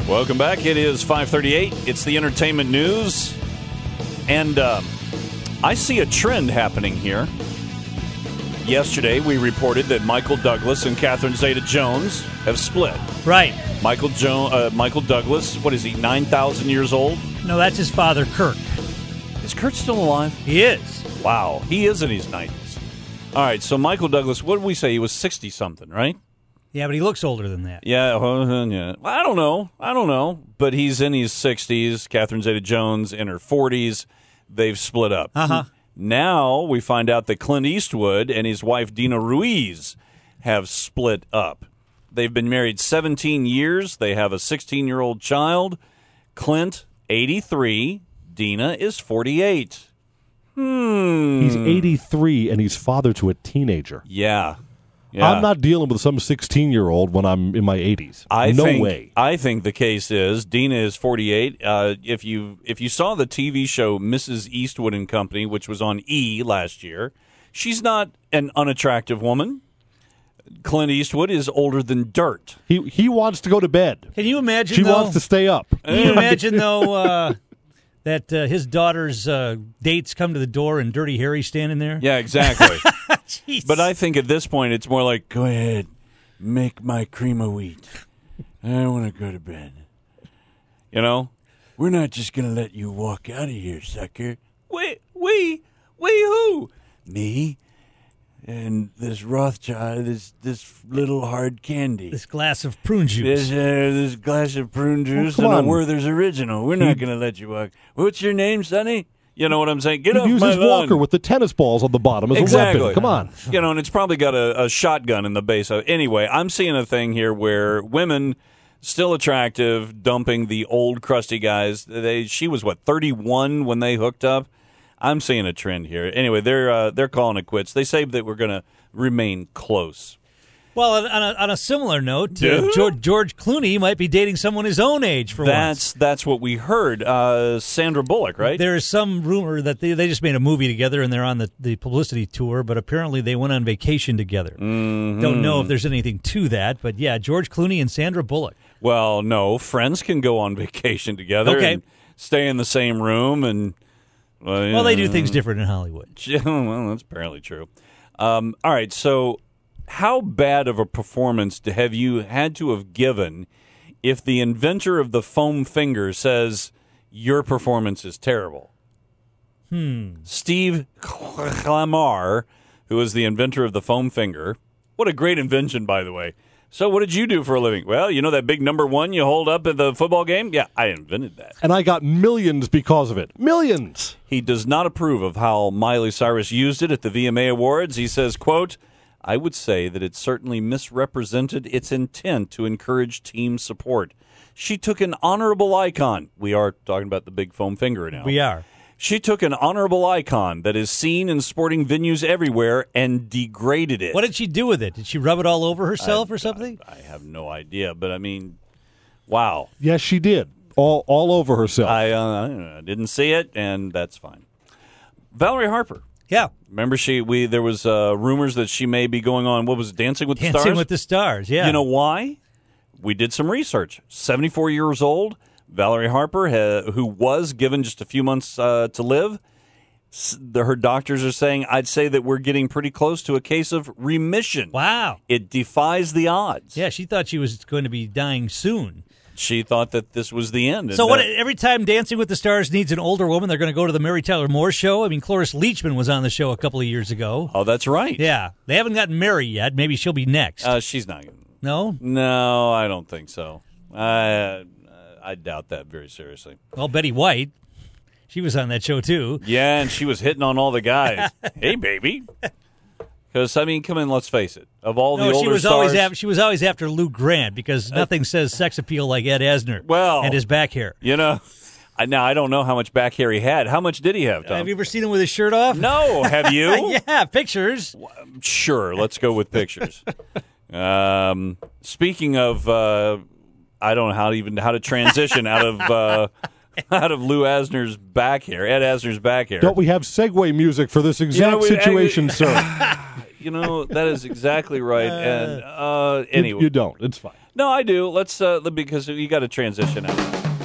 Welcome back. It is 5:38. It's the entertainment news. And I see a trend happening here. Yesterday, we reported that Michael Douglas and Catherine Zeta-Jones have split. Right. Michael Douglas, what is he, 9,000 years old? No, that's his father, Kirk. Is Kurt still alive? He is. Wow, he is in his 90s. All right, so Michael Douglas, what did we say? He was 60-something, right? Yeah, but he looks older than that. Yeah. Well, I don't know. But he's in his 60s. Catherine Zeta-Jones in her 40s. They've split up. Uh-huh. Now we find out that Clint Eastwood and his wife Dina Ruiz have split up. They've been married 17 years. They have a 16-year-old child. Clint, 83. Dina is 48. He's 83 and he's father to a teenager. Yeah. I'm not dealing with some 16-year-old when I'm in my 80s. No way. I think the case is Dina is 48. If you saw the TV show Mrs. Eastwood and Company, which was on E! Last year, she's not an unattractive woman. Clint Eastwood is older than dirt. He wants to go to bed. Can you imagine, She wants to stay up. Can you imagine, though, that his daughter's dates come to the door and Dirty Harry's standing there? Yeah, exactly. Jeez. But I think at this point it's more like, go ahead, make my cream of wheat. I want to go to bed. You know? We're not just going to let you walk out of here, sucker. We who? Me and this Rothschild, this little hard candy. This glass of prune juice. This glass of prune juice come and a on. Werther's Original. We're not going to let you walk. What's your name, Sonny? You know what I'm saying? Get He off uses my his lawn. walker with the tennis balls on the bottom as Exactly. a weapon. Come on. You know, and it's probably got a shotgun in the base. Anyway, I'm seeing a thing here where women, still attractive, dumping the old crusty guys. She was, 31 when they hooked up? I'm seeing a trend here. Anyway, they're calling it quits. They say that we're going to remain close. Well, on a similar note, George Clooney might be dating someone his own age for once. That's what we heard. Sandra Bullock, right? There is some rumor that they just made a movie together and they're on the publicity tour, but apparently they went on vacation together. Mm-hmm. Don't know if there's anything to that, but yeah, George Clooney and Sandra Bullock. Well, no, friends can go on vacation together and stay in the same room and... Well, they do things different in Hollywood. Well, that's apparently true. All right, so how bad of a performance have you had to have given if the inventor of the foam finger says your performance is terrible? Steve Clamar, who is the inventor of the foam finger. What a great invention, by the way. So what did you do for a living? Well, you know that big number one you hold up at the football game? Yeah, I invented that. And I got millions because of it. Millions. He does not approve of how Miley Cyrus used it at the VMA Awards. He says, quote, I would say that it certainly misrepresented its intent to encourage team support. She took an honorable icon. We are talking about the big foam finger now. We are. She took an honorable icon that is seen in sporting venues everywhere and degraded it. What did she do with it? Did she rub it all over herself or something? I have no idea, but I mean, wow. Yes, she did. All over herself. I didn't see it, and that's fine. Valerie Harper. Yeah. Remember, there was rumors that she may be going on, what was it, Dancing with the Stars? Dancing with the Stars, yeah. You know why? We did some research. 74 years old, Valerie Harper, who was given just a few months to live, her doctors are saying, I'd say that we're getting pretty close to a case of remission. Wow. It defies the odds. Yeah, she thought she was going to be dying soon. She thought that this was the end. So every time Dancing with the Stars needs an older woman, they're going to go to the Mary Tyler Moore show? I mean, Cloris Leachman was on the show a couple of years ago. Oh, that's right. Yeah. They haven't gotten Mary yet. Maybe she'll be next. She's not going to. No? No, I don't think so. I doubt that very seriously. Well, Betty White, she was on that show too. Yeah, and she was hitting on all the guys. Hey, baby. Because, I mean, come in, let's face it. Of all the older stars... she was always after Lou Grant because nothing says sex appeal like Ed Asner and his back hair. You know, now I don't know how much back hair he had. How much did he have, Tom? Have you ever seen him with his shirt off? No, have you? Yeah, pictures. Sure, let's go with pictures. Speaking of, I don't know how to transition out of out of Lou Asner's back hair, Ed Asner's back hair. Don't we have segue music for this exact situation, sir? That is exactly right. And anyway, you don't. It's fine. No, I do. Let's because you got to transition out.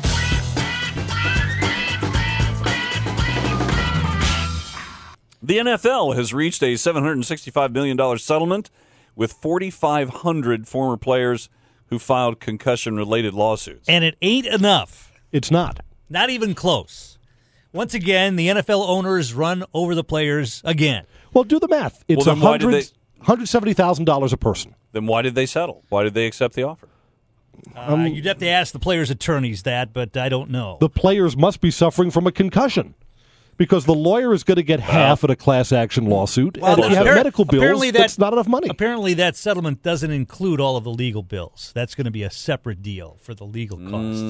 The NFL has reached a $765 million settlement with 4,500 former players who filed concussion-related lawsuits. And it ain't enough. It's not. Not even close. Once again, the NFL owners run over the players again. Well, do the math. It's $170,000 a person. Then why did they settle? Why did they accept the offer? You'd have to ask the players' attorneys that, but I don't know. The players must be suffering from a concussion because the lawyer is going to get half at a class action lawsuit, and if you have medical bills, that's not enough money. Apparently that settlement doesn't include all of the legal bills. That's going to be a separate deal for the legal costs.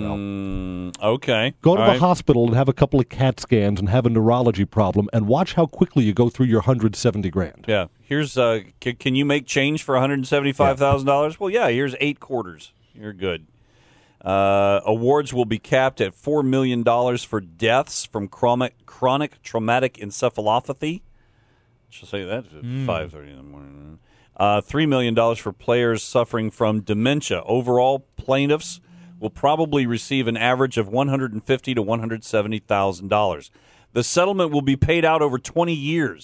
Okay. Go to the hospital and have a couple of CAT scans and have a neurology problem, and watch how quickly you go through your $170,000. Yeah. Here's can you make change for $175,000? Well, yeah, here's 8 quarters. You're good. Awards will be capped at $4 million for deaths from chronic traumatic encephalopathy. Should say that at 5:30 in the morning. $3 million for players suffering from dementia. Overall, plaintiffs will probably receive an average of $150,000 to $170,000. The settlement will be paid out over 20 years.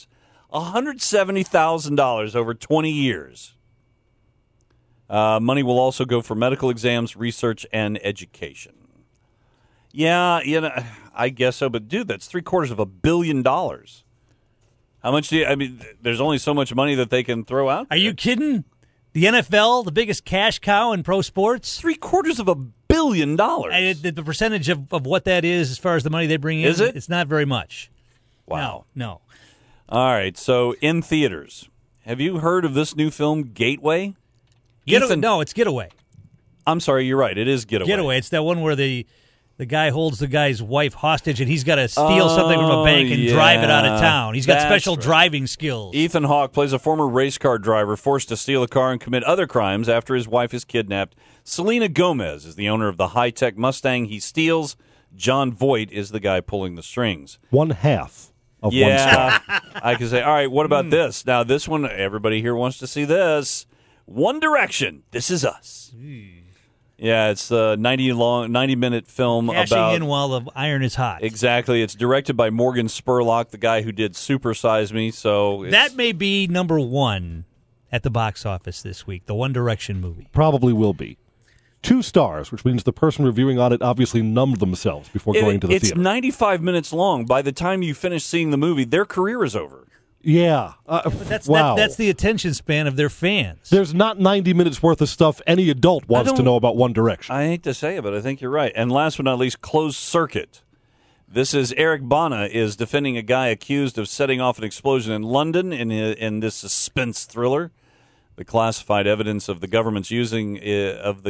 $170,000 over 20 years. Money will also go for medical exams, research, and education. Yeah, I guess so. But, dude, that's $750 million. How much there's only so much money that they can throw out there. Are you kidding? The NFL, the biggest cash cow in pro sports? $750 million. The percentage of what that is as far as the money they bring in, is it? It's not very much. Wow. No. All right, so in theaters, have you heard of this new film, Gateway? No, it's Getaway. I'm sorry, you're right. It is Getaway. Getaway. It's that one where the guy holds the guy's wife hostage and he's got to steal something from a bank and drive it out of town. He's got special driving skills. Ethan Hawke plays a former race car driver forced to steal a car and commit other crimes after his wife is kidnapped. Selena Gomez is the owner of the high-tech Mustang he steals. John Voight is the guy pulling the strings. One half of one star. I can say, all right, what about this? Now, this one, everybody here wants to see this. One Direction, This Is Us. Yeah, it's a 90-minute film Cashing about... in while the iron is hot. Exactly. It's directed by Morgan Spurlock, the guy who did Super Size Me. So that may be number 1 at the box office this week, the One Direction movie. Probably will be. 2 stars, which means the person reviewing on it obviously numbed themselves before going to the theater. It's 95 minutes long. By the time you finish seeing the movie, their career is over. Yeah. But that's the attention span of their fans. There's not 90 minutes worth of stuff any adult wants to know about One Direction. I hate to say it, but I think you're right. And last but not least, Closed Circuit. This is Eric Bana is defending a guy accused of setting off an explosion in London in this suspense thriller. The classified evidence of the government's using the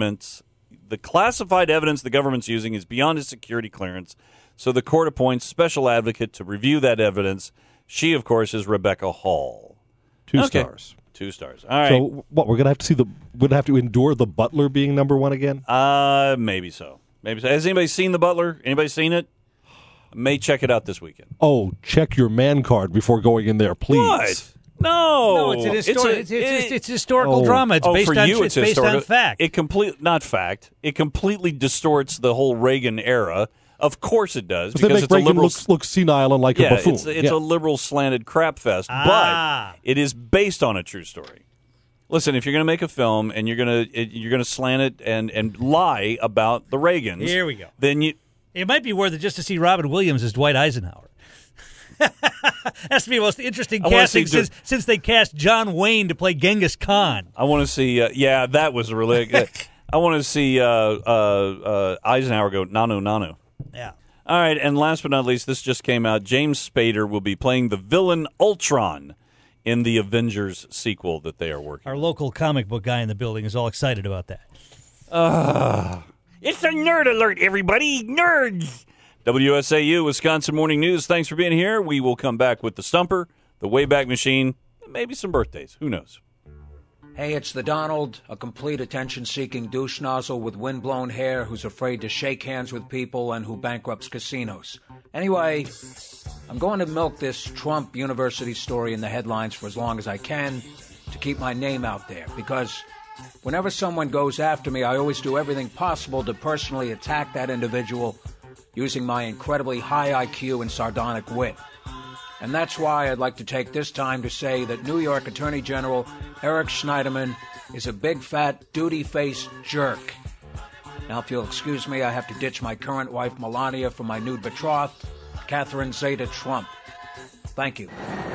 classified evidence the government's using is beyond his security clearance. So the court appoints special advocate to review that evidence. She, of course, is Rebecca Hall. 2 stars. 2 stars. All right. So what? We're gonna have to endure The Butler being number 1 again? Maybe so. Has anybody seen The Butler? Anybody seen it? May check it out this weekend. Oh, check your man card before going in there, please. What? No, it's a historical drama. It's based on fact. It completely distorts the whole Reagan era. Of course it does, because it's Reagan a liberal. Look senile and like a buffoon. It's a liberal slanted crap fest, but it is based on a true story. Listen, if you're going to make a film and you're going to slant it and lie about the Reagans, here we go. Then it might be worth it just to see Robin Williams as Dwight Eisenhower. That's to be the most interesting casting since they cast John Wayne to play Genghis Khan. I want to see. That was really good. I want to see Eisenhower go nano. Yeah. All right, and last but not least, this just came out. James Spader will be playing the villain Ultron in the Avengers sequel that they are working on. Our local comic book guy in the building is all excited about that. It's a nerd alert, everybody. Nerds! WSAU, Wisconsin Morning News. Thanks for being here. We will come back with the Stumper, the Wayback Machine, and maybe some birthdays. Who knows? Hey, it's the Donald, a complete attention-seeking douche nozzle with windblown hair who's afraid to shake hands with people and who bankrupts casinos. Anyway, I'm going to milk this Trump University story in the headlines for as long as I can to keep my name out there, because whenever someone goes after me, I always do everything possible to personally attack that individual using my incredibly high IQ and sardonic wit. And that's why I'd like to take this time to say that New York Attorney General Eric Schneiderman is a big, fat, duty-faced jerk. Now, if you'll excuse me, I have to ditch my current wife, Melania, for my new betrothed, Catherine Zeta-Trump. Thank you.